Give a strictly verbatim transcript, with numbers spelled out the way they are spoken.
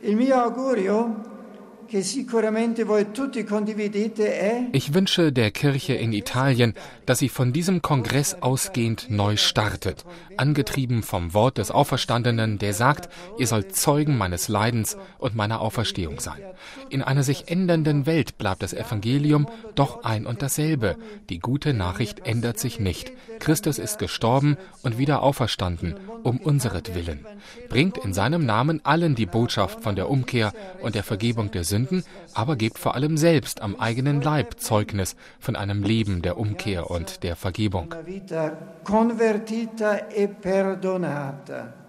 Il mio augurio che sicuramente voi tutti condividete è: Ich wünsche der Kirche in Italien, dass sie von diesem Kongress ausgehend neu startet, angetrieben vom Wort des Auferstandenen, der sagt, ihr sollt Zeugen meines Leidens und meiner Auferstehung sein. In einer sich ändernden Welt bleibt das Evangelium doch ein und dasselbe. Die gute Nachricht ändert sich nicht. Christus ist gestorben und wieder auferstanden, um unseretwillen. Bringt in seinem Namen allen die Botschaft von der Umkehr und der Vergebung der Sünden, aber gebt vor allem selbst am eigenen Leib Zeugnis von einem Leben der Umkehr und der Vergebung. Una vita convertita e perdonata.